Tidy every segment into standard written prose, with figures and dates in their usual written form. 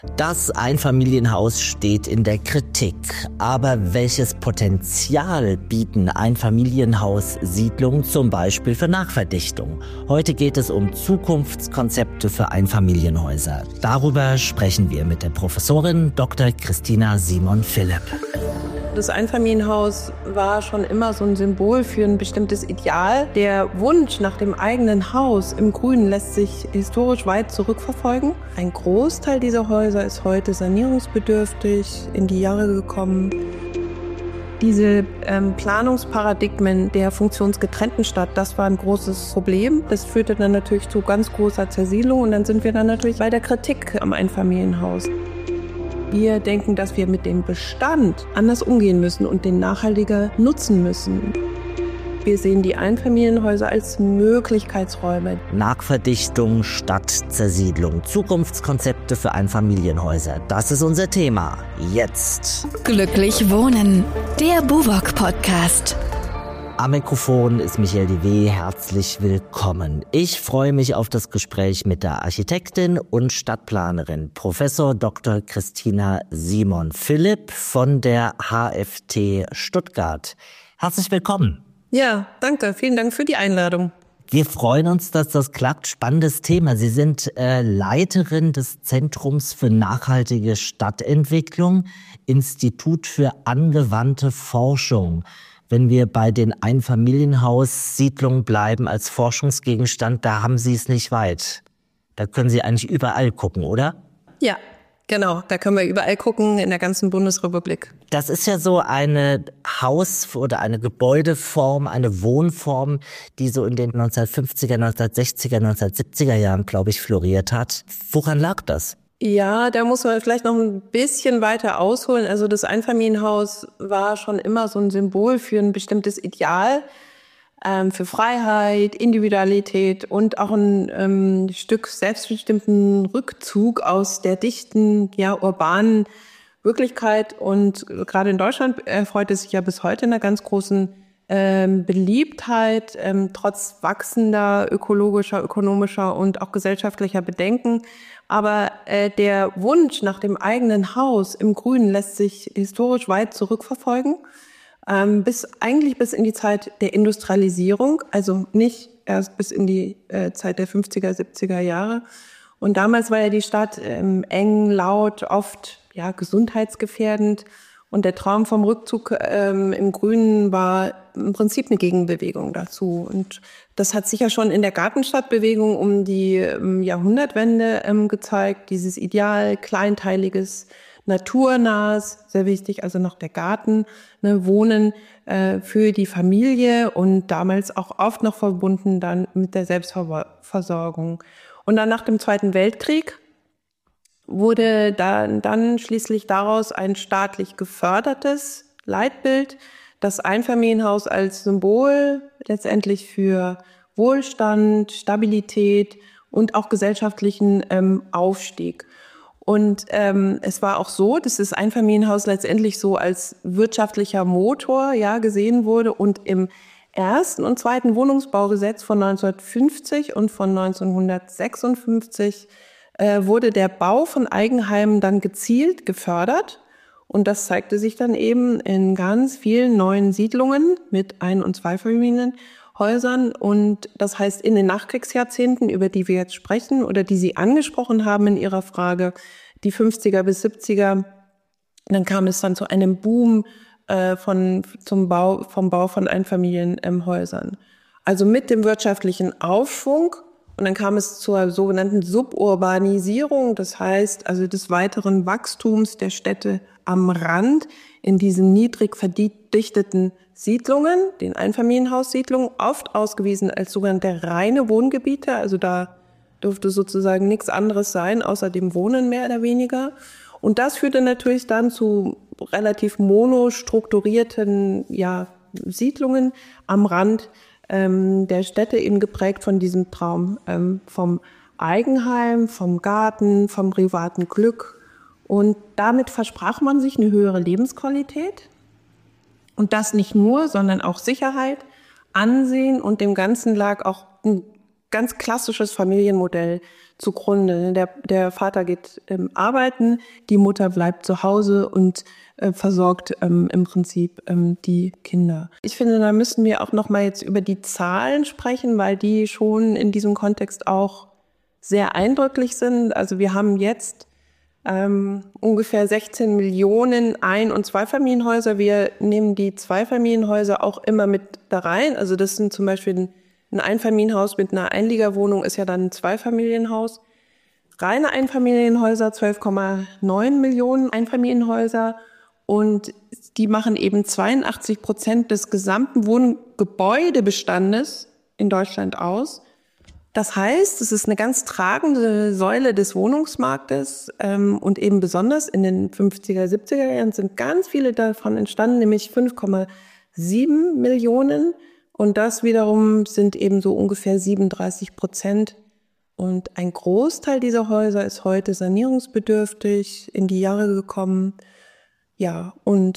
Das Einfamilienhaus steht in der Kritik. Aber welches Potenzial bieten Einfamilienhaussiedlungen zum Beispiel für Nachverdichtung? Heute geht es um Zukunftskonzepte für Einfamilienhäuser. Darüber sprechen wir mit der Professorin Dr. Christina Simon-Philipp. Das Einfamilienhaus war schon immer so ein Symbol für ein bestimmtes Ideal. Der Wunsch nach dem eigenen Haus im Grünen lässt sich historisch weit zurückverfolgen. Ein Großteil dieser Häuser ist heute sanierungsbedürftig, in die Jahre gekommen. Diese Planungsparadigmen der funktionsgetrennten Stadt, das war ein großes Problem. Das führte dann natürlich zu ganz großer Zersiedlung und dann sind wir dann natürlich bei der Kritik am Einfamilienhaus. Wir denken, dass wir mit dem Bestand anders umgehen müssen und den nachhaltiger nutzen müssen. Wir sehen die Einfamilienhäuser als Möglichkeitsräume. Nachverdichtung statt Zersiedlung. Zukunftskonzepte für Einfamilienhäuser. Das ist unser Thema. Jetzt. Glücklich wohnen. Der BUWOG-Podcast. Am Mikrofon ist Michael Diwe. Herzlich willkommen. Ich freue mich auf das Gespräch mit der Architektin und Stadtplanerin Professor Dr. Christina Simon-Philipp von der HFT Stuttgart. Herzlich willkommen. Ja, danke. Vielen Dank für die Einladung. Wir freuen uns, dass das klappt. Spannendes Thema. Sie sind Leiterin des Zentrums für nachhaltige Stadtentwicklung, Institut für angewandte Forschung. Wenn wir bei den Einfamilienhaussiedlungen bleiben als Forschungsgegenstand, da haben Sie es nicht weit. Da können Sie eigentlich überall gucken, oder? Ja, genau. Da können wir überall gucken, in der ganzen Bundesrepublik. Das ist ja so eine Haus- oder eine Gebäudeform, eine Wohnform, die so in den 1950er, 1960er, 1970er Jahren, glaube ich, floriert hat. Woran lag das? Ja, da muss man vielleicht noch ein bisschen weiter ausholen. Also das Einfamilienhaus war schon immer so ein Symbol für ein bestimmtes Ideal, für Freiheit, Individualität und auch ein Stück selbstbestimmten Rückzug aus der dichten, ja, urbanen Wirklichkeit. Und gerade in Deutschland erfreut es sich ja bis heute einer ganz großen Beliebtheit, trotz wachsender ökologischer, ökonomischer und auch gesellschaftlicher Bedenken. Aber der Wunsch nach dem eigenen Haus im Grünen lässt sich historisch weit zurückverfolgen, bis in die Zeit der Industrialisierung, also nicht erst bis in die Zeit der 50er, 70er Jahre. Und damals war ja die Stadt eng, laut, oft ja gesundheitsgefährdend. Und der Traum vom Rückzug im Grünen war im Prinzip eine Gegenbewegung dazu. Und das hat sich ja schon in der Gartenstadtbewegung um die Jahrhundertwende gezeigt. Dieses Ideal, kleinteiliges, naturnahes, sehr wichtig, also noch der Garten, Wohnen für die Familie und damals auch oft noch verbunden dann mit der Selbstversorgung. Und dann nach dem Zweiten Weltkrieg wurde dann schließlich daraus ein staatlich gefördertes Leitbild, das Einfamilienhaus als Symbol letztendlich für Wohlstand, Stabilität und auch gesellschaftlichen Aufstieg. Und es war auch so, dass das Einfamilienhaus letztendlich so als wirtschaftlicher Motor gesehen wurde und im ersten und zweiten Wohnungsbaugesetz von 1950 und von 1956 wurde der Bau von Eigenheimen dann gezielt gefördert. Und das zeigte sich dann eben in ganz vielen neuen Siedlungen mit Ein- und Zweifamilienhäusern. Und das heißt, in den Nachkriegsjahrzehnten, über die wir jetzt sprechen oder die Sie angesprochen haben in Ihrer Frage, die 50er bis 70er, dann kam es dann zu einem Boom vom Bau von Einfamilienhäusern. Also mit dem wirtschaftlichen Aufschwung. Und dann kam es zur sogenannten Suburbanisierung, das heißt also des weiteren Wachstums der Städte am Rand in diesen niedrig verdichteten Siedlungen, den Einfamilienhaussiedlungen, oft ausgewiesen als sogenannte reine Wohngebiete. Also da durfte sozusagen nichts anderes sein, außer dem Wohnen mehr oder weniger. Und das führte natürlich dann zu relativ monostrukturierten Siedlungen am Rand der Städte, eben geprägt von diesem Traum vom Eigenheim, vom Garten, vom privaten Glück. Und damit versprach man sich eine höhere Lebensqualität. Und das nicht nur, sondern auch Sicherheit, Ansehen und dem Ganzen lag auch ein ganz klassisches Familienmodell zugrunde. Der Vater geht arbeiten, die Mutter bleibt zu Hause und versorgt im Prinzip die Kinder. Ich finde, da müssen wir auch noch mal jetzt über die Zahlen sprechen, weil die schon in diesem Kontext auch sehr eindrücklich sind. Also wir haben jetzt ungefähr 16 Millionen Ein- und Zweifamilienhäuser. Wir nehmen die Zweifamilienhäuser auch immer mit da rein. Also das sind zum Beispiel ein Einfamilienhaus mit einer Einliegerwohnung ist ja dann ein Zweifamilienhaus. Reine Einfamilienhäuser, 12,9 Millionen Einfamilienhäuser. Und die machen eben 82% des gesamten Wohngebäudebestandes in Deutschland aus. Das heißt, es ist eine ganz tragende Säule des Wohnungsmarktes und eben besonders in den 50er, 70er Jahren sind ganz viele davon entstanden, nämlich 5,7 Millionen und das wiederum sind eben so ungefähr 37%. Und ein Großteil dieser Häuser ist heute sanierungsbedürftig, in die Jahre gekommen. Ja, und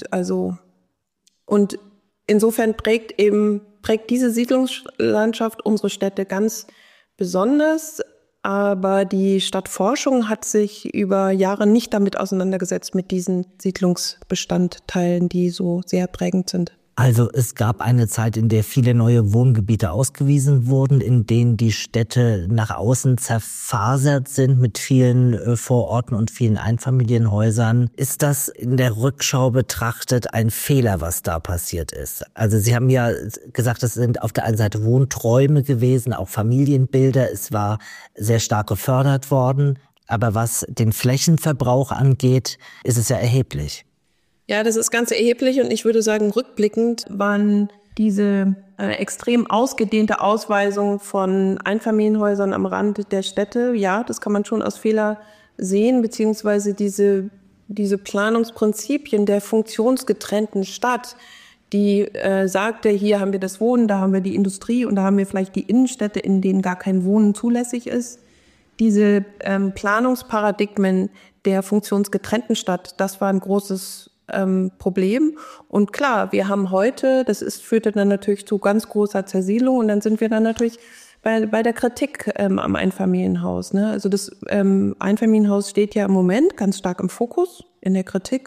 insofern prägt diese Siedlungslandschaft unsere Städte ganz besonders, aber die Stadtforschung hat sich über Jahre nicht damit auseinandergesetzt, mit diesen Siedlungsbestandteilen, die so sehr prägend sind. Also es gab eine Zeit, in der viele neue Wohngebiete ausgewiesen wurden, in denen die Städte nach außen zerfasert sind mit vielen Vororten und vielen Einfamilienhäusern. Ist das in der Rückschau betrachtet ein Fehler, was da passiert ist? Also Sie haben ja gesagt, es sind auf der einen Seite Wohnträume gewesen, auch Familienbilder. Es war sehr stark gefördert worden. Aber was den Flächenverbrauch angeht, ist es ja erheblich. Ja, das ist ganz erheblich und ich würde sagen, rückblickend waren diese extrem ausgedehnte Ausweisung von Einfamilienhäusern am Rand der Städte, ja, das kann man schon als Fehler sehen, beziehungsweise diese Planungsprinzipien der funktionsgetrennten Stadt, die sagte, hier haben wir das Wohnen, da haben wir die Industrie und da haben wir vielleicht die Innenstädte, in denen gar kein Wohnen zulässig ist. Diese Planungsparadigmen der funktionsgetrennten Stadt, das war ein großes Problem. Und klar, wir haben heute, führte dann natürlich zu ganz großer Zersiedlung und dann sind wir dann natürlich bei der Kritik am Einfamilienhaus. Ne? Also das Einfamilienhaus steht ja im Moment ganz stark im Fokus in der Kritik.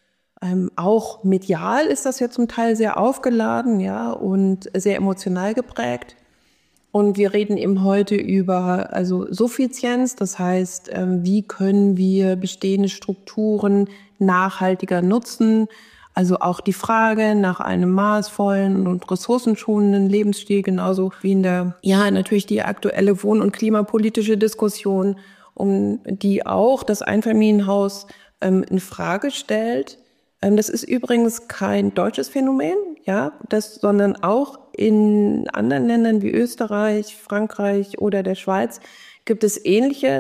Auch medial ist das ja zum Teil sehr aufgeladen, ja, und sehr emotional geprägt. Und wir reden eben heute über Suffizienz, das heißt, wie können wir bestehende Strukturen nachhaltiger nutzen. Also auch die Frage nach einem maßvollen und ressourcenschonenden Lebensstil, genauso wie natürlich die aktuelle wohn- und klimapolitische Diskussion, um die auch das Einfamilienhaus in Frage stellt. Das ist übrigens kein deutsches Phänomen, ja, sondern auch in anderen Ländern wie Österreich, Frankreich oder der Schweiz gibt es ähnliche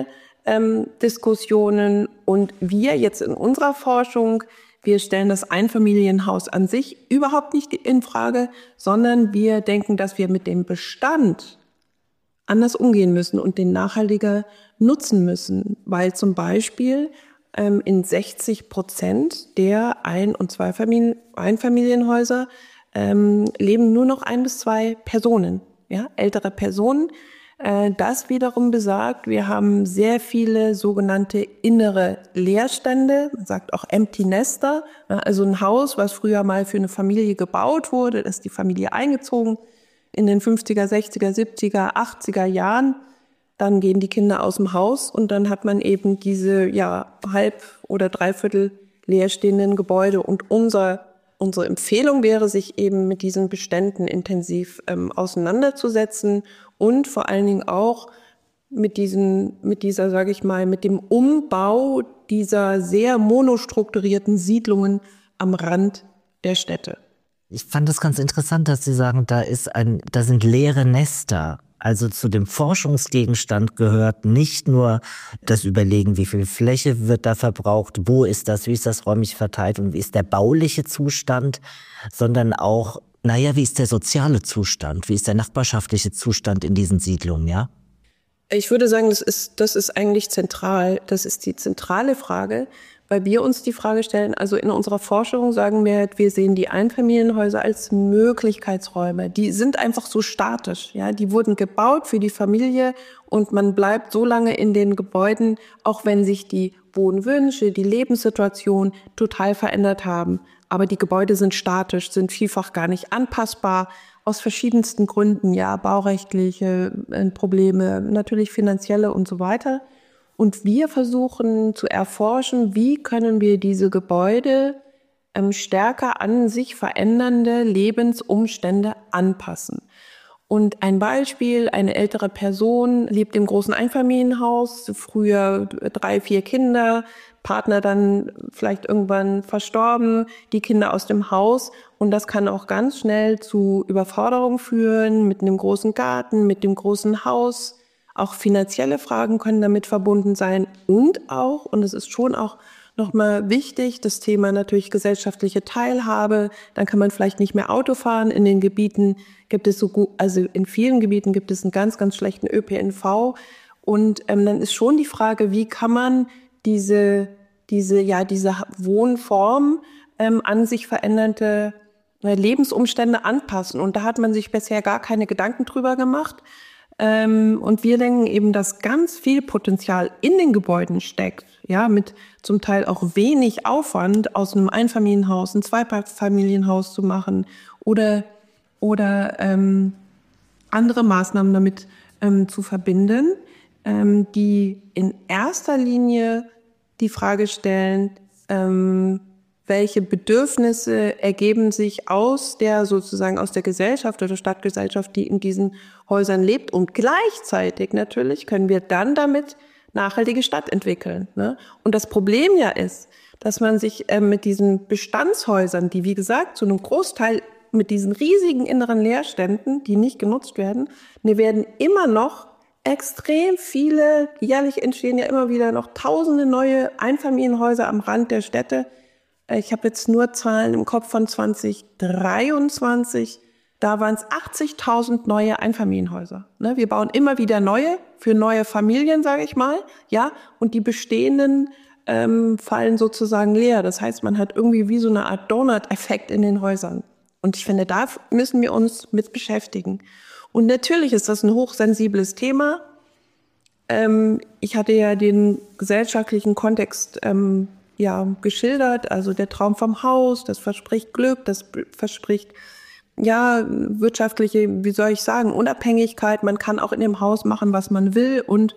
Diskussionen. Und wir jetzt in unserer Forschung, wir stellen das Einfamilienhaus an sich überhaupt nicht in Frage, sondern wir denken, dass wir mit dem Bestand anders umgehen müssen und den nachhaltiger nutzen müssen, weil zum Beispiel in 60% der Ein- und Einfamilienhäuser leben nur noch 1 bis 2 Personen, ja, ältere Personen. Das wiederum besagt, wir haben sehr viele sogenannte innere Leerstände, man sagt auch Empty Nester, also ein Haus, was früher mal für eine Familie gebaut wurde, da ist die Familie eingezogen in den 50er, 60er, 70er, 80er Jahren. Dann gehen die Kinder aus dem Haus und dann hat man eben diese halb- oder dreiviertel leerstehenden Gebäude. Und unsere Empfehlung wäre, sich eben mit diesen Beständen intensiv auseinanderzusetzen und vor allen Dingen auch mit dem Umbau dieser sehr monostrukturierten Siedlungen am Rand der Städte. Ich fand das ganz interessant, dass Sie sagen, da sind leere Nester. Also zu dem Forschungsgegenstand gehört nicht nur das Überlegen, wie viel Fläche wird da verbraucht, wo ist das, wie ist das räumlich verteilt und wie ist der bauliche Zustand, sondern auch, wie ist der soziale Zustand, wie ist der nachbarschaftliche Zustand in diesen Siedlungen, ja? Ich würde sagen, das ist eigentlich zentral. Das ist die zentrale Frage, weil wir uns die Frage stellen, also in unserer Forschung sagen wir sehen die Einfamilienhäuser als Möglichkeitsräume. Die sind einfach so statisch, ja. Die wurden gebaut für die Familie und man bleibt so lange in den Gebäuden, auch wenn sich die Wohnwünsche, die Lebenssituation total verändert haben. Aber die Gebäude sind statisch, sind vielfach gar nicht anpassbar. Aus verschiedensten Gründen, ja, baurechtliche Probleme, natürlich finanzielle und so weiter. Und wir versuchen zu erforschen, wie können wir diese Gebäude stärker an sich verändernde Lebensumstände anpassen. Und ein Beispiel, eine ältere Person lebt im großen Einfamilienhaus, früher 3, 4 Kinder, Partner dann vielleicht irgendwann verstorben, die Kinder aus dem Haus. Und das kann auch ganz schnell zu Überforderung führen mit einem großen Garten, mit dem großen Haus. Auch finanzielle Fragen können damit verbunden sein. Und es ist schon auch nochmal wichtig, das Thema natürlich gesellschaftliche Teilhabe. Dann kann man vielleicht nicht mehr Auto fahren. In den Gebieten gibt es in vielen Gebieten gibt es einen ganz, ganz schlechten ÖPNV. Und dann ist schon die Frage, wie kann man diese Wohnform an sich verändernde Lebensumstände anpassen. Und da hat man sich bisher gar keine Gedanken drüber gemacht. Und wir denken eben, dass ganz viel Potenzial in den Gebäuden steckt, ja, mit zum Teil auch wenig Aufwand aus einem Einfamilienhaus ein Zweifamilienhaus zu machen oder andere Maßnahmen damit zu verbinden, die in erster Linie die Frage stellen, welche Bedürfnisse ergeben sich aus der Gesellschaft oder Stadtgesellschaft, die in diesen Häusern lebt. Und gleichzeitig natürlich können wir dann damit nachhaltige Stadt entwickeln, ne? Und das Problem ja ist, dass man sich mit diesen Bestandshäusern, die wie gesagt zu einem Großteil mit diesen riesigen inneren Leerständen, die nicht genutzt werden, werden immer noch extrem viele, jährlich entstehen ja immer wieder noch tausende neue Einfamilienhäuser am Rand der Städte. Ich habe jetzt nur Zahlen im Kopf von 2023. Da waren es 80.000 neue Einfamilienhäuser. Ne? Wir bauen immer wieder neue, für neue Familien, sage ich mal. Ja, und die bestehenden fallen sozusagen leer. Das heißt, man hat irgendwie wie so eine Art Donut-Effekt in den Häusern. Und ich finde, da müssen wir uns mit beschäftigen. Und natürlich ist das ein hochsensibles Thema. Ich hatte ja den gesellschaftlichen Kontext geschildert, also der Traum vom Haus, das verspricht Glück, das verspricht wirtschaftliche, Unabhängigkeit. Man kann auch in dem Haus machen, was man will. Und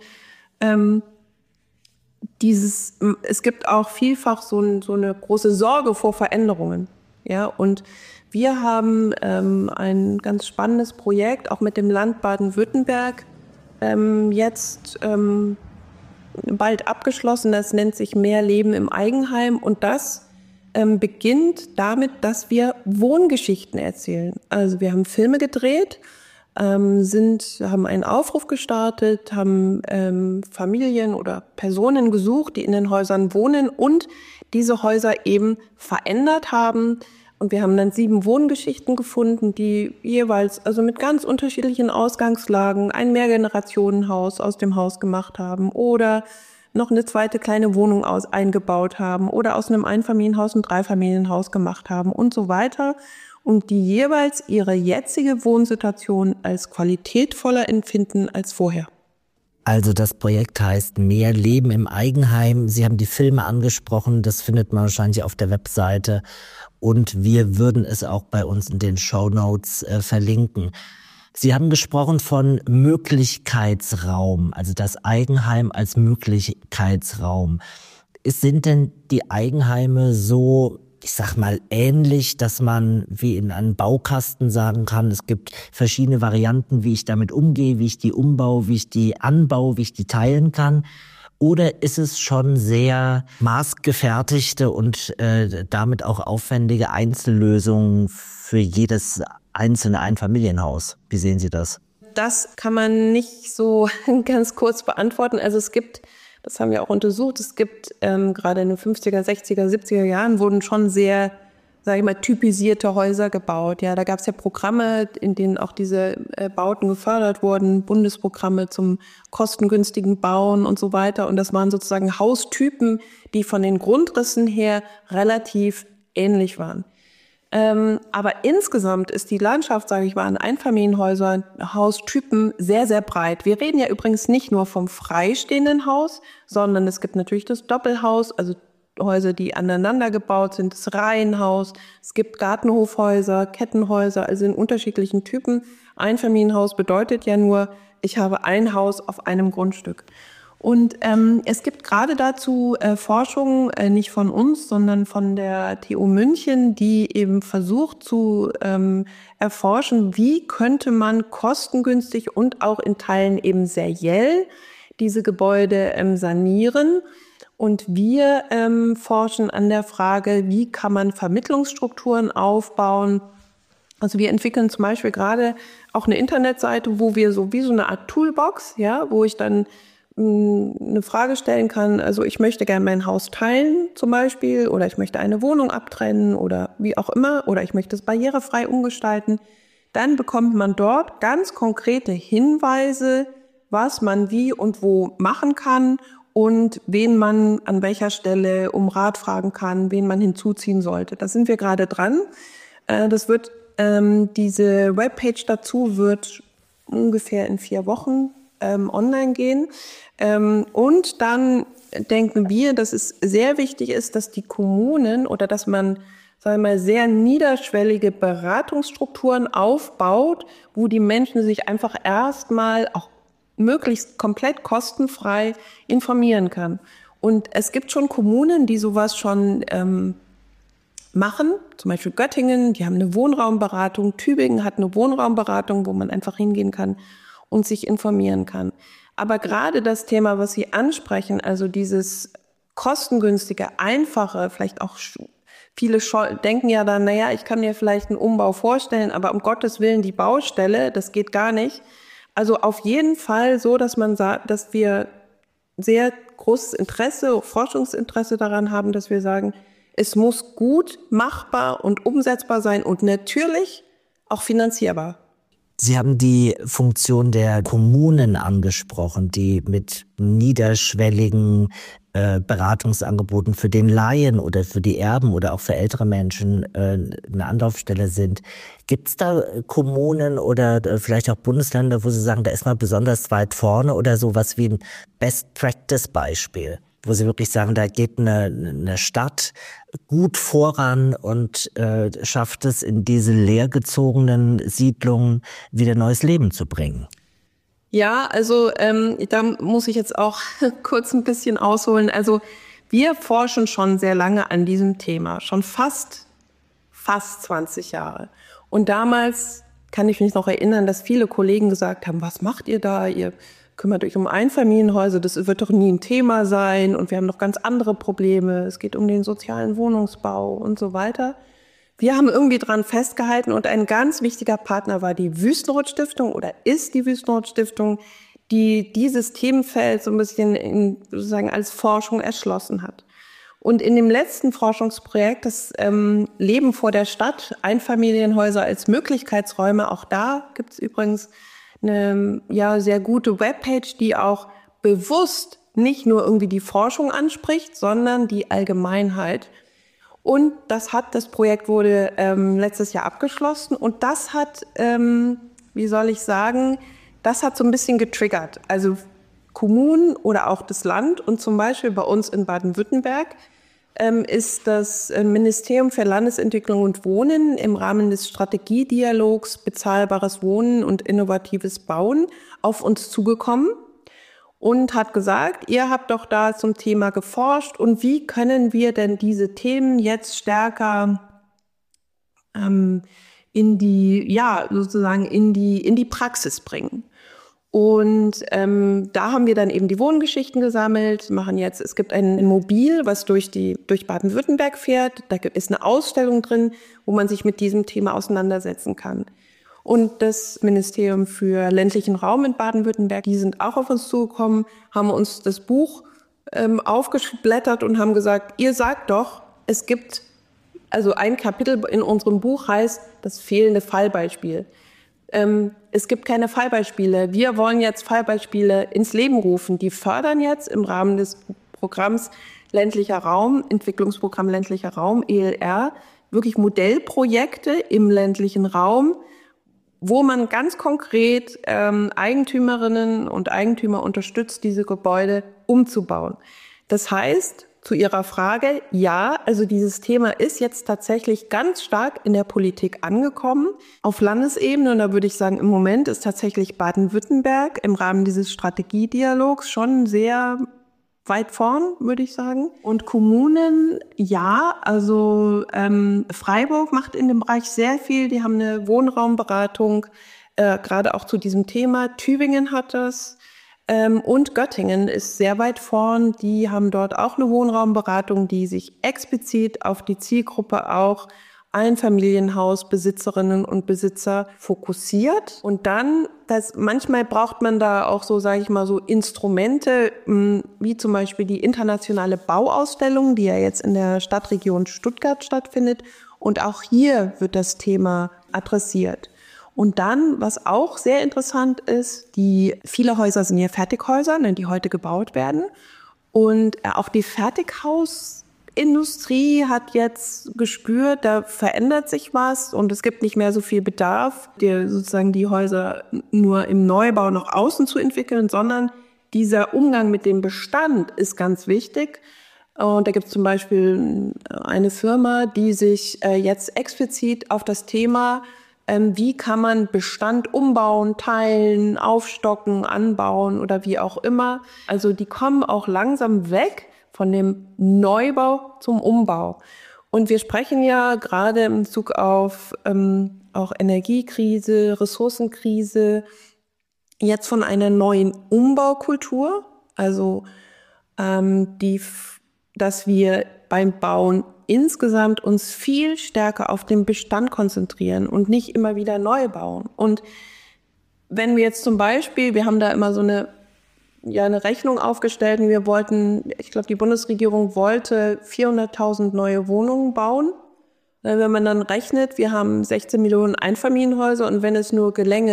es gibt auch vielfach so eine große Sorge vor Veränderungen. Ja, und wir haben ein ganz spannendes Projekt, auch mit dem Land Baden-Württemberg, jetzt bald abgeschlossen. Das nennt sich Mehr Leben im Eigenheim. Und das beginnt damit, dass wir Wohngeschichten erzählen. Also wir haben Filme gedreht, haben einen Aufruf gestartet, haben Familien oder Personen gesucht, die in den Häusern wohnen und diese Häuser eben verändert haben. Und wir haben dann 7 Wohngeschichten gefunden, die jeweils mit ganz unterschiedlichen Ausgangslagen ein Mehrgenerationenhaus aus dem Haus gemacht haben oder noch eine zweite kleine Wohnung eingebaut haben oder aus einem Einfamilienhaus ein Dreifamilienhaus gemacht haben und so weiter. Und die jeweils ihre jetzige Wohnsituation als qualitätvoller empfinden als vorher. Also das Projekt heißt Mehr Leben im Eigenheim. Sie haben die Filme angesprochen, das findet man wahrscheinlich auf der Webseite. Und wir würden es auch bei uns in den Shownotes verlinken. Sie haben gesprochen von Möglichkeitsraum, also das Eigenheim als Möglichkeitsraum. Sind denn die Eigenheime so, ich sag mal, ähnlich, dass man wie in einem Baukasten sagen kann, es gibt verschiedene Varianten, wie ich damit umgehe, wie ich die umbaue, wie ich die anbaue, wie ich die teilen kann? Oder ist es schon sehr maßgefertigte und damit auch aufwendige Einzellösungen für jedes einzelne Einfamilienhaus? Wie sehen Sie das? Das kann man nicht so ganz kurz beantworten. Also es gibt, das haben wir auch untersucht, es gibt gerade in den 50er, 60er, 70er Jahren wurden schon sehr sage ich mal, typisierte Häuser gebaut. Ja, da gab es ja Programme, in denen auch diese Bauten gefördert wurden, Bundesprogramme zum kostengünstigen Bauen und so weiter. Und das waren sozusagen Haustypen, die von den Grundrissen her relativ ähnlich waren. Aber insgesamt ist die Landschaft, sage ich mal, an Einfamilienhäusern, Haustypen sehr, sehr breit. Wir reden ja übrigens nicht nur vom freistehenden Haus, sondern es gibt natürlich das Doppelhaus, also Häuser, die aneinander gebaut sind, das Reihenhaus. Es gibt Gartenhofhäuser, Kettenhäuser, also in unterschiedlichen Typen. Einfamilienhaus bedeutet ja nur, ich habe ein Haus auf einem Grundstück. Und es gibt gerade dazu Forschung, nicht von uns, sondern von der TU München, die eben versucht zu erforschen, wie könnte man kostengünstig und auch in Teilen eben seriell diese Gebäude sanieren. Und wir forschen an der Frage, wie kann man Vermittlungsstrukturen aufbauen. Also wir entwickeln zum Beispiel gerade auch eine Internetseite, wo wir so wie so eine Art Toolbox, ja, wo ich dann eine Frage stellen kann, also ich möchte gerne mein Haus teilen zum Beispiel, oder ich möchte eine Wohnung abtrennen oder wie auch immer, oder ich möchte es barrierefrei umgestalten. Dann bekommt man dort ganz konkrete Hinweise, was man wie und wo machen kann und wen man an welcher Stelle um Rat fragen kann, wen man hinzuziehen sollte. Da sind wir gerade dran. Diese Webpage dazu wird ungefähr in 4 Wochen online gehen. Und dann denken wir, dass es sehr wichtig ist, dass die Kommunen oder dass man, sagen wir mal, sehr niederschwellige Beratungsstrukturen aufbaut, wo die Menschen sich einfach erstmal auch möglichst komplett kostenfrei informieren kann. Und es gibt schon Kommunen, die sowas schon machen, zum Beispiel Göttingen, die haben eine Wohnraumberatung, Tübingen hat eine Wohnraumberatung, wo man einfach hingehen kann und sich informieren kann. Aber gerade das Thema, was Sie ansprechen, also dieses kostengünstige, einfache, vielleicht auch viele denken ja dann, naja, ich kann mir vielleicht einen Umbau vorstellen, aber um Gottes Willen die Baustelle, das geht gar nicht. Also auf jeden Fall so, dass man sagt, dass wir sehr großes Interesse, Forschungsinteresse daran haben, dass wir sagen, es muss gut machbar und umsetzbar sein und natürlich auch finanzierbar. Sie haben die Funktion der Kommunen angesprochen, die mit niederschwelligen Beratungsangeboten für den Laien oder für die Erben oder auch für ältere Menschen eine Anlaufstelle sind. Gibt es da Kommunen oder vielleicht auch Bundesländer, wo Sie sagen, da ist man besonders weit vorne oder sowas wie ein Best-Practice-Beispiel, wo Sie wirklich sagen, da geht eine Stadt gut voran und schafft es, in diese leergezogenen Siedlungen wieder neues Leben zu bringen? Ja, also da muss ich jetzt auch kurz ein bisschen ausholen. Also wir forschen schon sehr lange an diesem Thema, schon fast 20 Jahre. Und damals kann ich mich noch erinnern, dass viele Kollegen gesagt haben, was macht ihr da? Ihr kümmert euch um Einfamilienhäuser, das wird doch nie ein Thema sein und wir haben noch ganz andere Probleme. Es geht um den sozialen Wohnungsbau und so weiter. Wir haben irgendwie dran festgehalten und ein ganz wichtiger Partner war die Wüstenrot-Stiftung oder ist die Wüstenrot-Stiftung, die dieses Themenfeld so ein bisschen sozusagen als Forschung erschlossen hat. Und in dem letzten Forschungsprojekt, das Leben vor der Stadt, Einfamilienhäuser als Möglichkeitsräume, auch da gibt es übrigens eine sehr gute Webpage, die auch bewusst nicht nur irgendwie die Forschung anspricht, sondern die Allgemeinheit. Und das Projekt wurde letztes Jahr abgeschlossen und das hat, das hat so ein bisschen getriggert. Also Kommunen oder auch das Land und zum Beispiel bei uns in Baden-Württemberg ist das Ministerium für Landesentwicklung und Wohnen im Rahmen des Strategiedialogs Bezahlbares Wohnen und innovatives Bauen auf uns zugekommen und hat gesagt, ihr habt doch da zum Thema geforscht und wie können wir denn diese Themen jetzt stärker in die Praxis bringen. Und da haben wir dann eben die Wohngeschichten gesammelt, es gibt ein Mobil, was durch Baden-Württemberg fährt, da ist eine Ausstellung drin, wo man sich mit diesem Thema auseinandersetzen kann. Und das Ministerium für ländlichen Raum in Baden-Württemberg, die sind auch auf uns zugekommen, haben uns das Buch aufgeblättert und haben gesagt, ihr sagt doch, es gibt Also ein Kapitel in unserem Buch heißt das fehlende Fallbeispiel. Es gibt keine Fallbeispiele. Wir wollen jetzt Fallbeispiele ins Leben rufen. Die fördern jetzt im Rahmen des Programms ländlicher Raum, Entwicklungsprogramm ländlicher Raum, ELR, wirklich Modellprojekte im ländlichen Raum, wo man ganz konkret Eigentümerinnen und Eigentümer unterstützt, diese Gebäude umzubauen. Das heißt, zu Ihrer Frage, ja, also dieses Thema ist jetzt tatsächlich ganz stark in der Politik angekommen, auf Landesebene. Und da würde ich sagen, im Moment ist tatsächlich Baden-Württemberg im Rahmen dieses Strategiedialogs schon sehr weit vorn, würde ich sagen. Und Kommunen, ja, also Freiburg macht in dem Bereich sehr viel. Die haben eine Wohnraumberatung, gerade auch zu diesem Thema. Tübingen hat das. Und Göttingen ist sehr weit vorn. Die haben dort auch eine Wohnraumberatung, die sich explizit auf die Zielgruppe auch Einfamilienhausbesitzerinnen und Besitzer fokussiert. Und dann, manchmal braucht man da auch so, sage ich mal, so Instrumente, wie zum Beispiel die internationale Bauausstellung, die ja jetzt in der Stadtregion Stuttgart stattfindet. Und auch hier wird das Thema adressiert. Und dann, was auch sehr interessant ist, viele Häuser sind ja Fertighäuser, die heute gebaut werden. Und auch die Fertighausindustrie hat jetzt gespürt, da verändert sich was und es gibt nicht mehr so viel Bedarf, sozusagen die Häuser nur im Neubau nach außen zu entwickeln, sondern dieser Umgang mit dem Bestand ist ganz wichtig. Und da gibt es zum Beispiel eine Firma, die sich jetzt explizit auf das Thema wie kann man Bestand umbauen, teilen, aufstocken, anbauen oder wie auch immer. Also die kommen auch langsam weg von dem Neubau zum Umbau. Und wir sprechen ja gerade im Bezug auf auch Energiekrise, Ressourcenkrise, jetzt von einer neuen Umbaukultur. Also dass wir beim Bauen insgesamt uns viel stärker auf den Bestand konzentrieren und nicht immer wieder neu bauen. Und wenn wir jetzt zum Beispiel, wir haben da immer so eine Rechnung aufgestellt und ich glaube, die Bundesregierung wollte 400.000 neue Wohnungen bauen. Wenn man dann rechnet, wir haben 16 Millionen Einfamilienhäuser und wenn es nur gelänge,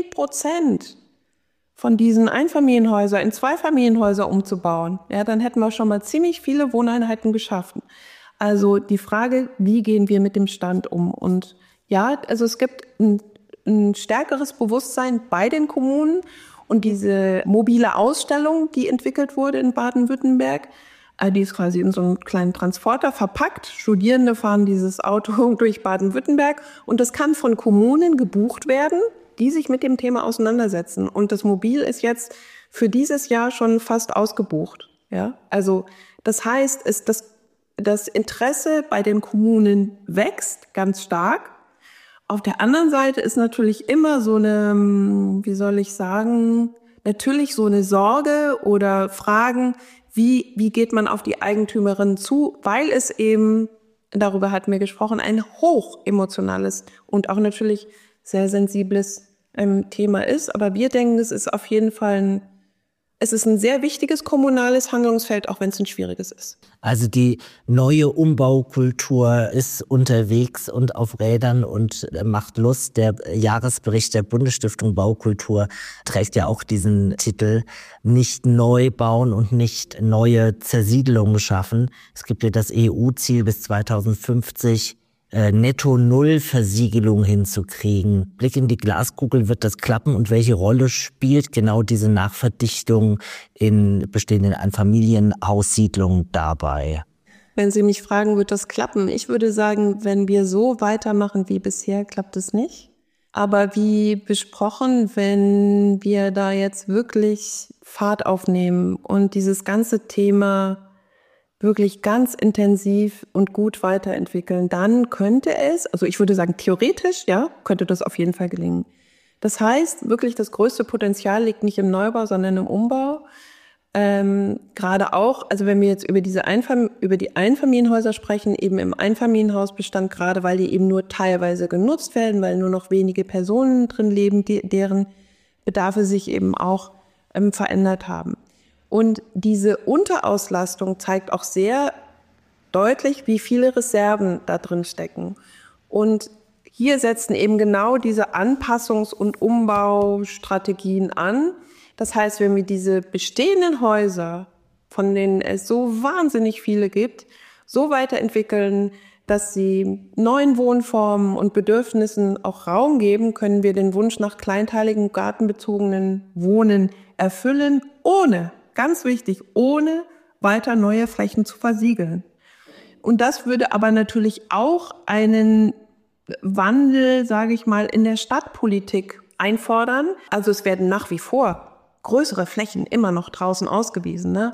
10% von diesen Einfamilienhäusern in Zweifamilienhäuser umzubauen, ja, dann hätten wir schon mal ziemlich viele Wohneinheiten geschaffen. Also die Frage, wie gehen wir mit dem Stand um? Und ja, also es gibt ein stärkeres Bewusstsein bei den Kommunen und diese mobile Ausstellung, die entwickelt wurde in Baden-Württemberg, die ist quasi in so einen kleinen Transporter verpackt. Studierende fahren dieses Auto durch Baden-Württemberg und das kann von Kommunen gebucht werden, die sich mit dem Thema auseinandersetzen. Und das Mobil ist jetzt für dieses Jahr schon fast ausgebucht. Ja, also das heißt, das Interesse bei den Kommunen wächst ganz stark. Auf der anderen Seite ist natürlich immer so eine, wie soll ich sagen, natürlich so eine Sorge oder Fragen, wie geht man auf die Eigentümerin zu, weil es eben, darüber hatten wir gesprochen, ein hochemotionales und auch natürlich sehr sensibles Thema ist. Aber wir denken, es ist auf jeden Fall es ist ein sehr wichtiges kommunales Handlungsfeld, auch wenn es ein schwieriges ist. Also die neue Umbaukultur ist unterwegs und auf Rädern und macht Lust. Der Jahresbericht der Bundesstiftung Baukultur trägt ja auch diesen Titel: Nicht neu bauen und nicht neue Zersiedelungen schaffen. Es gibt ja das EU-Ziel bis 2050, Netto-Null-Versiegelung hinzukriegen. Blick in die Glaskugel, wird das klappen und welche Rolle spielt genau diese Nachverdichtung in bestehenden Einfamilienhaussiedlungen dabei? Wenn Sie mich fragen, wird das klappen? Ich würde sagen, wenn wir so weitermachen wie bisher, klappt es nicht. Aber wie besprochen, wenn wir da jetzt wirklich Fahrt aufnehmen und dieses ganze Thema wirklich ganz intensiv und gut weiterentwickeln, dann könnte es, also ich würde sagen theoretisch, ja, könnte das auf jeden Fall gelingen. Das heißt, wirklich das größte Potenzial liegt nicht im Neubau, sondern im Umbau. Gerade auch, also wenn wir jetzt über die Einfamilienhäuser sprechen, eben im Einfamilienhausbestand, gerade weil die eben nur teilweise genutzt werden, weil nur noch wenige Personen drin leben, deren Bedarfe sich eben auch verändert haben. Und diese Unterauslastung zeigt auch sehr deutlich, wie viele Reserven da drin stecken. Und hier setzen eben genau diese Anpassungs- und Umbaustrategien an. Das heißt, wenn wir diese bestehenden Häuser, von denen es so wahnsinnig viele gibt, so weiterentwickeln, dass sie neuen Wohnformen und Bedürfnissen auch Raum geben, können wir den Wunsch nach kleinteiligem, gartenbezogenen Wohnen erfüllen, ohne, ganz wichtig, ohne weiter neue Flächen zu versiegeln. Und das würde aber natürlich auch einen Wandel, sage ich mal, in der Stadtpolitik einfordern. Also es werden nach wie vor größere Flächen immer noch draußen ausgewiesen, ne?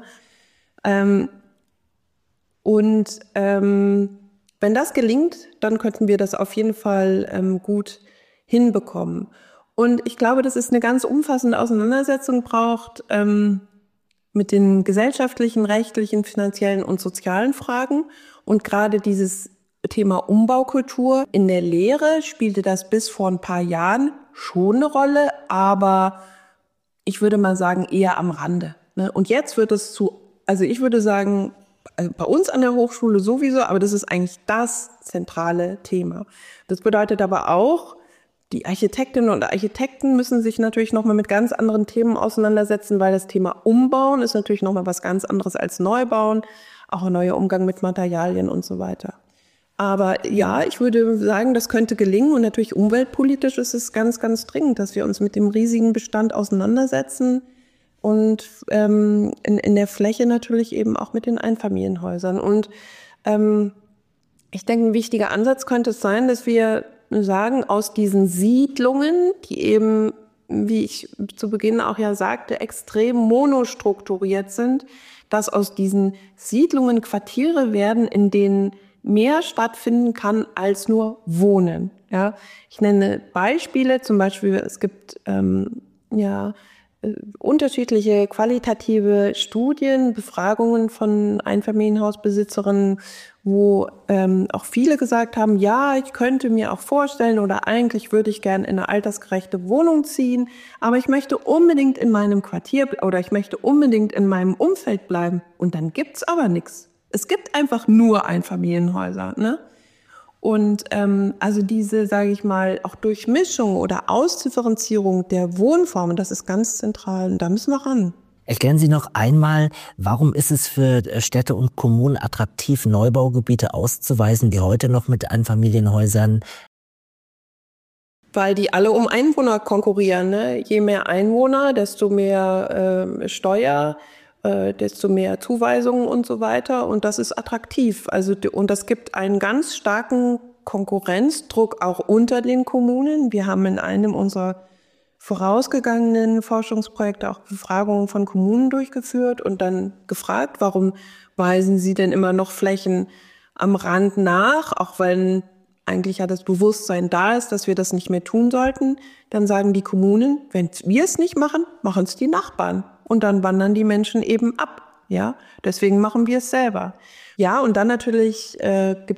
Wenn das gelingt, dann könnten wir das auf jeden Fall gut hinbekommen. Und ich glaube, dass es eine ganz umfassende Auseinandersetzung braucht mit den gesellschaftlichen, rechtlichen, finanziellen und sozialen Fragen. Und gerade dieses Thema Umbaukultur in der Lehre spielte das bis vor ein paar Jahren schon eine Rolle, aber ich würde mal sagen, eher am Rande. Ne? Und jetzt wird es also ich würde sagen, bei uns an der Hochschule sowieso, aber das ist eigentlich das zentrale Thema. Das bedeutet aber auch, die Architektinnen und Architekten müssen sich natürlich nochmal mit ganz anderen Themen auseinandersetzen, weil das Thema Umbauen ist natürlich nochmal was ganz anderes als Neubauen, auch ein neuer Umgang mit Materialien und so weiter. Aber ja, ich würde sagen, das könnte gelingen und natürlich umweltpolitisch ist es ganz, ganz dringend, dass wir uns mit dem riesigen Bestand auseinandersetzen und in der Fläche natürlich eben auch mit den Einfamilienhäusern. Und ich denke, ein wichtiger Ansatz könnte es sein, dass wir sagen, aus diesen Siedlungen, die eben, wie ich zu Beginn auch ja sagte, extrem monostrukturiert sind, dass aus diesen Siedlungen Quartiere werden, in denen mehr stattfinden kann als nur Wohnen. Ja, ich nenne Beispiele, zum Beispiel es gibt unterschiedliche qualitative Studien, Befragungen von Einfamilienhausbesitzerinnen, wo auch viele gesagt haben, ja, ich könnte mir auch vorstellen oder eigentlich würde ich gerne in eine altersgerechte Wohnung ziehen, aber ich möchte unbedingt in meinem Quartier oder ich möchte unbedingt in meinem Umfeld bleiben. Und dann gibt's aber nichts. Es gibt einfach nur Einfamilienhäuser, ne? Und also diese, sage ich mal, auch Durchmischung oder Ausdifferenzierung der Wohnformen, das ist ganz zentral und da müssen wir ran. Erklären Sie noch einmal, warum ist es für Städte und Kommunen attraktiv, Neubaugebiete auszuweisen, die heute noch mit Einfamilienhäusern? Weil die alle um Einwohner konkurrieren, ne? Je mehr Einwohner, desto mehr Steuer, desto mehr Zuweisungen und so weiter. Und das ist attraktiv. Und das gibt einen ganz starken Konkurrenzdruck auch unter den Kommunen. Wir haben in einem unserer vorausgegangenen Forschungsprojekte auch Befragungen von Kommunen durchgeführt und dann gefragt, warum weisen sie denn immer noch Flächen am Rand nach, auch wenn eigentlich ja das Bewusstsein da ist, dass wir das nicht mehr tun sollten. Dann sagen die Kommunen, wenn wir es nicht machen, machen es die Nachbarn. Und dann wandern die Menschen eben ab. Ja, deswegen machen wir es selber. Ja, und dann natürlich gab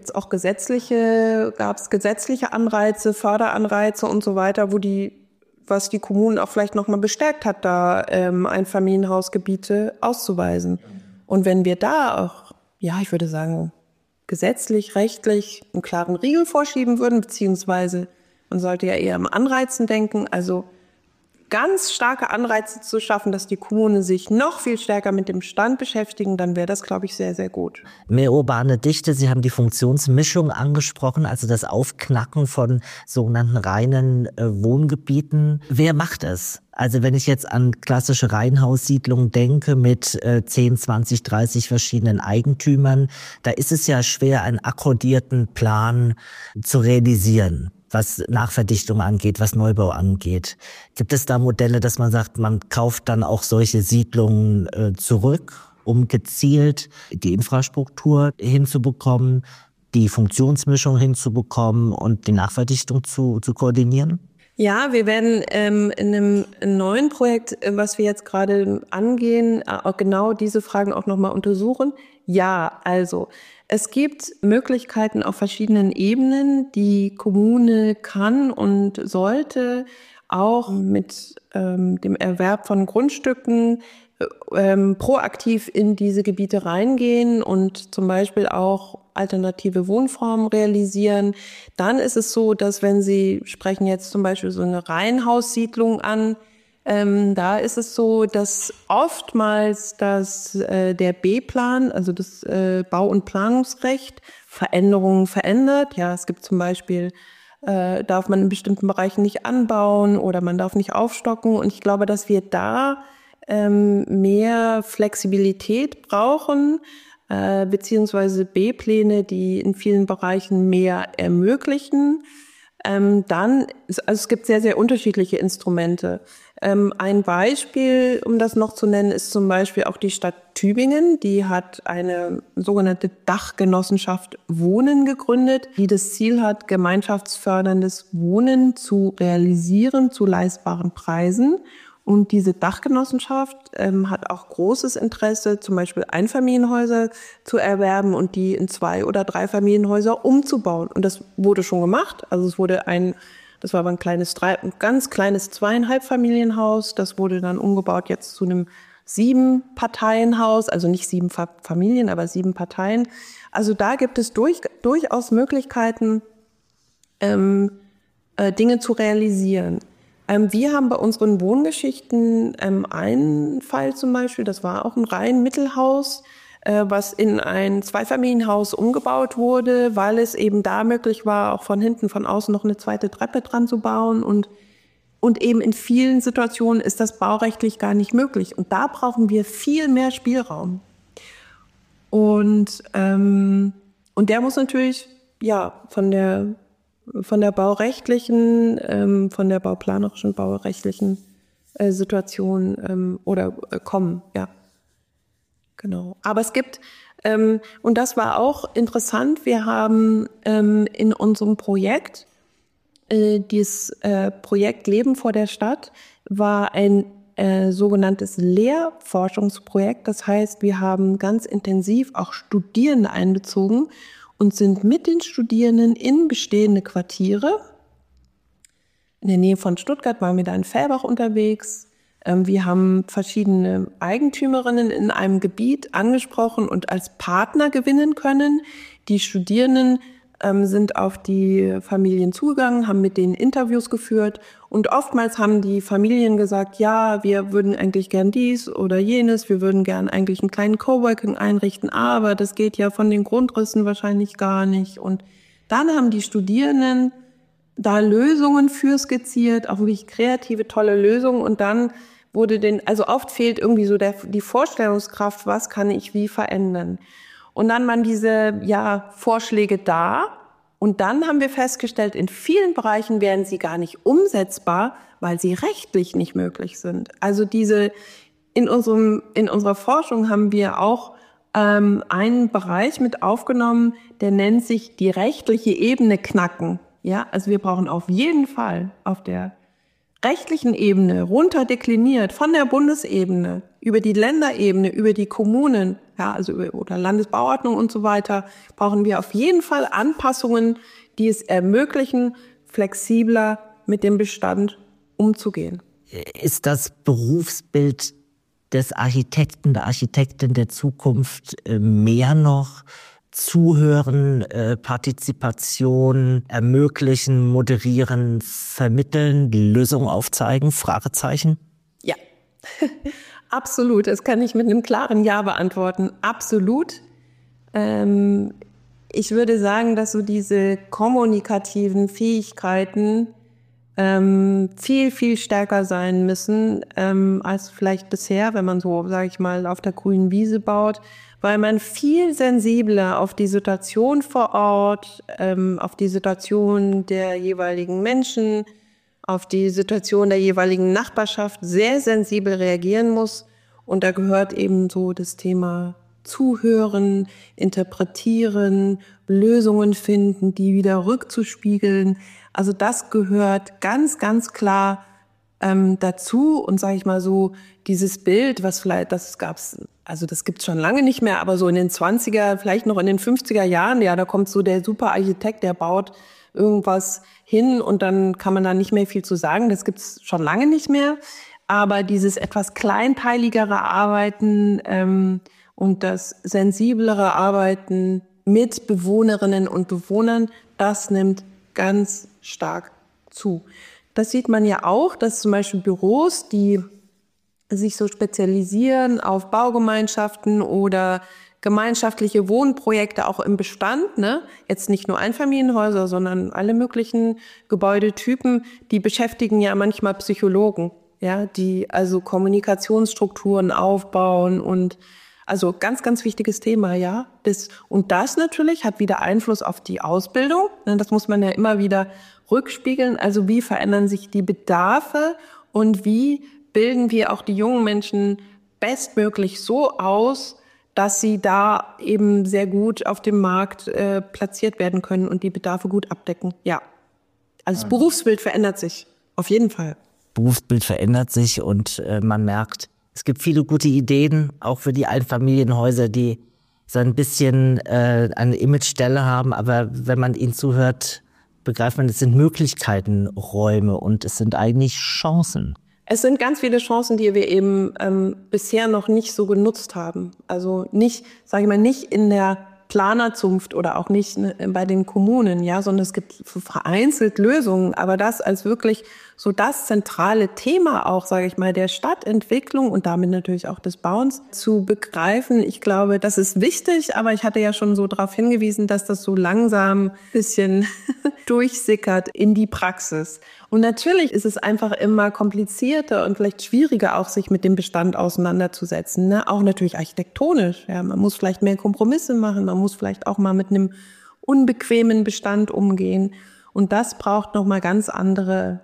es gesetzliche Anreize, Förderanreize und so weiter, was die Kommunen auch vielleicht nochmal bestärkt hat, da Einfamilienhausgebiete auszuweisen. Und wenn wir da auch, ja, ich würde sagen, gesetzlich, rechtlich einen klaren Riegel vorschieben würden, beziehungsweise man sollte ja eher am Anreizen denken, also ganz starke Anreize zu schaffen, dass die Kommunen sich noch viel stärker mit dem Bestand beschäftigen, dann wäre das, glaube ich, sehr, sehr gut. Mehr urbane Dichte, Sie haben die Funktionsmischung angesprochen, also das Aufknacken von sogenannten reinen Wohngebieten. Wer macht es? Also wenn ich jetzt an klassische Reihenhaussiedlungen denke mit 10, 20, 30 verschiedenen Eigentümern, da ist es ja schwer, einen akkordierten Plan zu realisieren, was Nachverdichtung angeht, was Neubau angeht. Gibt es da Modelle, dass man sagt, man kauft dann auch solche Siedlungen zurück, um gezielt die Infrastruktur hinzubekommen, die Funktionsmischung hinzubekommen und die Nachverdichtung zu koordinieren? Ja, wir werden in einem neuen Projekt, was wir jetzt gerade angehen, auch genau diese Fragen auch nochmal untersuchen. Ja, also es gibt Möglichkeiten auf verschiedenen Ebenen. Die Kommune kann und sollte auch mit dem Erwerb von Grundstücken proaktiv in diese Gebiete reingehen und zum Beispiel auch alternative Wohnformen realisieren. Dann ist es so, dass wenn Sie sprechen jetzt zum Beispiel so eine Reihenhaussiedlung an, da ist es so, dass oftmals der B-Plan, also das Bau- und Planungsrecht, Veränderungen verändert. Ja, es gibt zum Beispiel, darf man in bestimmten Bereichen nicht anbauen oder man darf nicht aufstocken. Und ich glaube, dass wir da mehr Flexibilität brauchen, beziehungsweise B-Pläne, die in vielen Bereichen mehr ermöglichen. Also es gibt sehr, sehr unterschiedliche Instrumente. Ein Beispiel, um das noch zu nennen, ist zum Beispiel auch die Stadt Tübingen. Die hat eine sogenannte Dachgenossenschaft Wohnen gegründet, die das Ziel hat, gemeinschaftsförderndes Wohnen zu realisieren zu leistbaren Preisen. Und diese Dachgenossenschaft hat auch großes Interesse, zum Beispiel Einfamilienhäuser zu erwerben und die in 2- oder 3-Familienhäuser umzubauen. Und das wurde schon gemacht. Also das war aber ein ganz kleines 2,5-Familienhaus. Das wurde dann umgebaut jetzt zu einem 7-Parteien-Haus, also nicht 7 Familien, aber 7 Parteien. Also da gibt es durchaus Möglichkeiten, Dinge zu realisieren. Wir haben bei unseren Wohngeschichten einen Fall zum Beispiel, das war auch ein Reihenmittelhaus, was in ein 2-Familienhaus umgebaut wurde, weil es eben da möglich war, auch von hinten, von außen noch eine zweite Treppe dran zu bauen. Und eben in vielen Situationen ist das baurechtlich gar nicht möglich. Und da brauchen wir viel mehr Spielraum. Und der muss natürlich von der baurechtlichen, von der bauplanerischen, baurechtlichen Situation kommen, ja. Genau. Aber es gibt, und das war auch interessant, wir haben in unserem Projekt, dieses Projekt Leben vor der Stadt, war ein sogenanntes Lehrforschungsprojekt. Das heißt, wir haben ganz intensiv auch Studierende einbezogen und sind mit den Studierenden in bestehende Quartiere. In der Nähe von Stuttgart waren wir da in Fellbach unterwegs. Wir haben verschiedene Eigentümerinnen in einem Gebiet angesprochen und als Partner gewinnen können. Die Studierenden sind auf die Familien zugegangen, haben mit denen Interviews geführt und oftmals haben die Familien gesagt, ja, wir würden eigentlich gern dies oder jenes, wir würden gern eigentlich einen kleinen Coworking einrichten, aber das geht ja von den Grundrissen wahrscheinlich gar nicht. Und dann haben die Studierenden da Lösungen für skizziert, auch wirklich kreative, tolle Lösungen und dann also oft fehlt irgendwie so die Vorstellungskraft, was kann ich wie verändern. Und dann waren diese Vorschläge da und dann haben wir festgestellt, in vielen Bereichen wären sie gar nicht umsetzbar, weil sie rechtlich nicht möglich sind. Also in unserer Forschung haben wir auch einen Bereich mit aufgenommen, der nennt sich die rechtliche Ebene knacken. Ja, also wir brauchen auf jeden Fall auf der rechtlichen Ebene runterdekliniert von der Bundesebene über die Länderebene, über die Kommunen, oder Landesbauordnung und so weiter, brauchen wir auf jeden Fall Anpassungen, die es ermöglichen, flexibler mit dem Bestand umzugehen. Ist das Berufsbild des Architekten, der Architektin der Zukunft mehr noch Zuhören, Partizipation, ermöglichen, moderieren, vermitteln, Lösungen aufzeigen? Fragezeichen? Ja, absolut. Das kann ich mit einem klaren Ja beantworten. Absolut. Ich würde sagen, dass so diese kommunikativen Fähigkeiten viel, viel stärker sein müssen als vielleicht bisher, wenn man so, sage ich mal, auf der grünen Wiese baut, weil man viel sensibler auf die Situation vor Ort, auf die Situation der jeweiligen Menschen, auf die Situation der jeweiligen Nachbarschaft sehr sensibel reagieren muss. Und da gehört eben so das Thema Zuhören, Interpretieren, Lösungen finden, die wieder rückzuspiegeln. Also das gehört ganz, ganz klar dazu. Und sage ich mal so, dieses Bild, das gibt's schon lange nicht mehr, aber so in den 20er, vielleicht noch in den 50er Jahren, ja, da kommt so der Superarchitekt, der baut irgendwas hin und dann kann man da nicht mehr viel zu sagen. Das gibt's schon lange nicht mehr. Aber dieses etwas kleinteiligere Arbeiten und das sensiblere Arbeiten mit Bewohnerinnen und Bewohnern, das nimmt ganz stark zu. Das sieht man ja auch, dass zum Beispiel Büros, die sich so spezialisieren auf Baugemeinschaften oder gemeinschaftliche Wohnprojekte auch im Bestand, ne? Jetzt nicht nur Einfamilienhäuser, sondern alle möglichen Gebäudetypen, die beschäftigen ja manchmal Psychologen, ja, die also Kommunikationsstrukturen aufbauen und also ganz, ganz wichtiges Thema, ja. Und das natürlich hat wieder Einfluss auf die Ausbildung. Das muss man ja immer wieder rückspiegeln. Also wie verändern sich die Bedarfe und wie bilden wir auch die jungen Menschen bestmöglich so aus, dass sie da eben sehr gut auf dem Markt platziert werden können und die Bedarfe gut abdecken. Ja, also das Berufsbild verändert sich, auf jeden Fall. Berufsbild verändert sich und man merkt, es gibt viele gute Ideen, auch für die Einfamilienhäuser, die so ein bisschen eine Imagestelle haben. Aber wenn man ihnen zuhört, begreift man, es sind Möglichkeiten, Räume und es sind eigentlich Chancen. Es sind ganz viele Chancen, die wir eben bisher noch nicht so genutzt haben. Also nicht, sage ich mal, nicht in der Planerzunft oder auch nicht bei den Kommunen, ja, sondern es gibt vereinzelt Lösungen. Aber das als wirklich so das zentrale Thema auch, sage ich mal, der Stadtentwicklung und damit natürlich auch des Bauens zu begreifen. Ich glaube, das ist wichtig, aber ich hatte ja schon so darauf hingewiesen, dass das so langsam ein bisschen durchsickert in die Praxis. Und natürlich ist es einfach immer komplizierter und vielleicht schwieriger auch, sich mit dem Bestand auseinanderzusetzen, ne? Auch natürlich architektonisch. Ja, man muss vielleicht mehr Kompromisse machen, man muss vielleicht auch mal mit einem unbequemen Bestand umgehen. Und das braucht nochmal ganz andere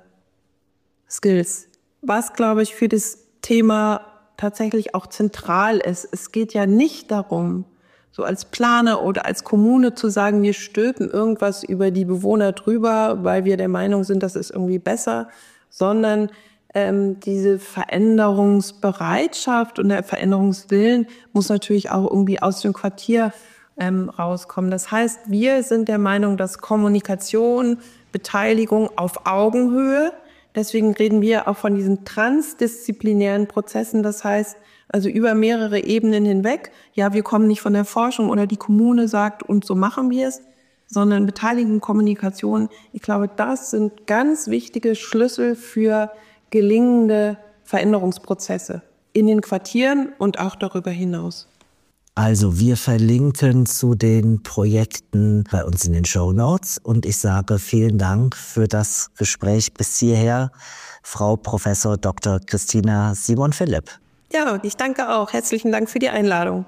Skills. Was, glaube ich, für das Thema tatsächlich auch zentral ist. Es geht ja nicht darum, so als Planer oder als Kommune zu sagen, wir stülpen irgendwas über die Bewohner drüber, weil wir der Meinung sind, das ist irgendwie besser, sondern diese Veränderungsbereitschaft und der Veränderungswillen muss natürlich auch irgendwie aus dem Quartier rauskommen. Das heißt, wir sind der Meinung, dass Kommunikation, Beteiligung auf Augenhöhe, deswegen reden wir auch von diesen transdisziplinären Prozessen, das heißt, also über mehrere Ebenen hinweg. Ja, wir kommen nicht von der Forschung oder die Kommune sagt, und so machen wir es, sondern Beteiligung, Kommunikation. Ich glaube, das sind ganz wichtige Schlüssel für gelingende Veränderungsprozesse in den Quartieren und auch darüber hinaus. Also wir verlinken zu den Projekten bei uns in den Shownotes und ich sage vielen Dank für das Gespräch bis hierher, Frau Professor Dr. Christina Simon-Philipp. Ja, und ich danke auch. Herzlichen Dank für die Einladung.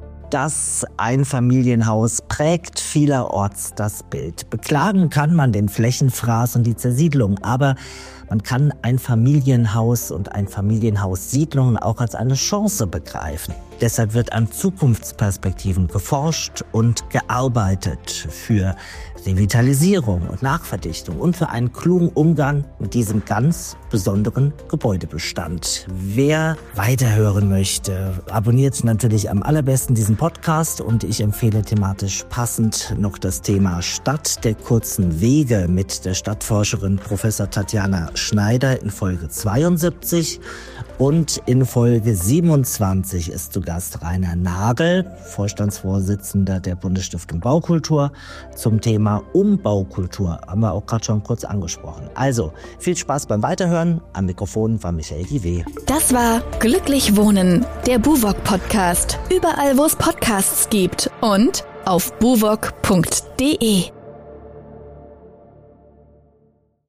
Das Einfamilienhaus prägt vielerorts das Bild. Beklagen kann man den Flächenfraß und die Zersiedlung, aber man kann Einfamilienhaus und Einfamilienhaussiedlungen auch als eine Chance begreifen. Deshalb wird an Zukunftsperspektiven geforscht und gearbeitet für Revitalisierung und Nachverdichtung und für einen klugen Umgang mit diesem ganz besonderen Gebäudebestand. Wer weiterhören möchte, abonniert natürlich am allerbesten diesen Podcast und ich empfehle thematisch passend noch das Thema Stadt der kurzen Wege mit der Stadtforscherin Professor Tatjana Schneider in Folge 72 und in Folge 27 ist zu Gast Rainer Nagel, Vorstandsvorsitzender der Bundesstiftung Baukultur, zum Thema Umbaukultur. Haben wir auch gerade schon kurz angesprochen. Also, viel Spaß beim Weiterhören. Am Mikrofon war Michael Giwe. Das war Glücklich Wohnen, der BUWOG-Podcast. Überall, wo es Podcasts gibt und auf buwog.de.